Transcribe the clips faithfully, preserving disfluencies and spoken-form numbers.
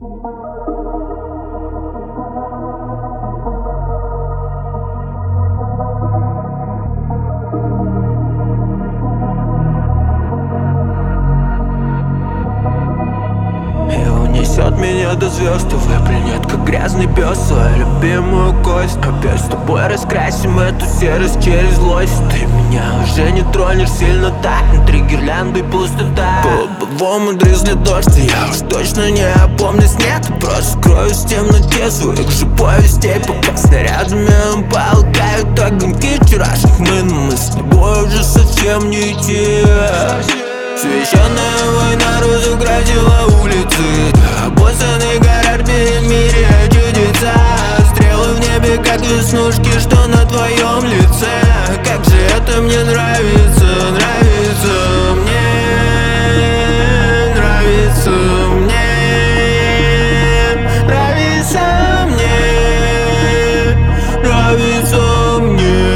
И унесет меня до звезд, и выплюнет, как грязный пес, свою любимую кость. Опять с тобой раскрасим эту серость через злость. Ты меня уже не тронешь сильно так, внутри гирлянды пустота. По лобовому дрызлет дождь, и я уж точно не опомнюсь, нет. Просто скроюсь в темноте своих же повестей, пока снарядами полкают огоньки вчерашних мы. Но мы с тобой уже совсем не те. Священная война разуградила улицы, обоссанный город в мире чудеса. Стрелы в небе, как веснушки, что на твоем лице. Как же это мне нравится, нравится мне, нравится мне, нравится мне, нравится мне.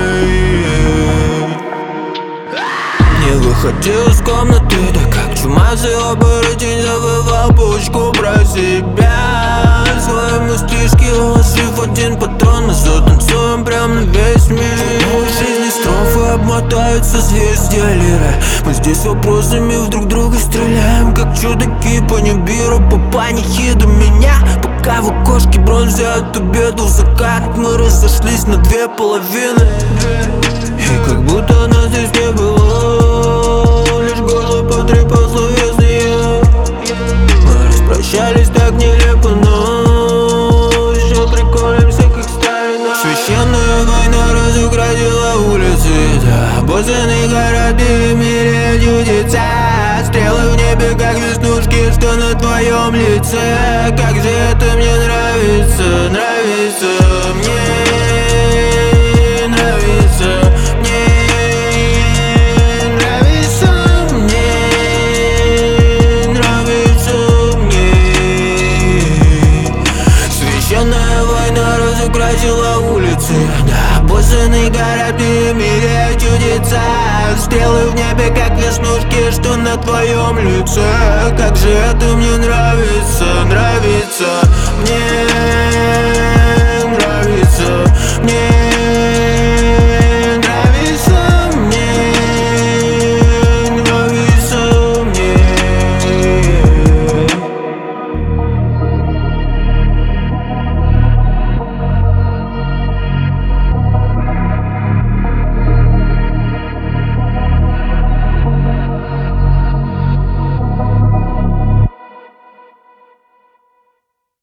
Не выходил из комнаты, да как чумазый оборотень завывал пушку про себя. Свои мыслишки уложив один патрон, и затанцуем прям на весь мир. В жизни строфы обмотаются звезды лиры. Мы здесь вопросами в друг друга стреляем, как чудаки по небиру, по панихе до меня. Пока в окошке бронзе от обеда в закат, мы разошлись на две половины. И как будто нас здесь не было, лишь горло потрепал словесные. Мы распрощались так нелепо, но еще приколимся, как старина. Священная война разуградила улицы, да, обоссанный город и в мире чудеса. Стрелы в небе, как веснушки, что на твоем лице. Как же это мне нравится, нравится мне. Разукрасила улицы, да, обоссанный город и в мире чудеса. Стрелы в небе, как веснушки, что на твоем лице. Как же это мне нравится.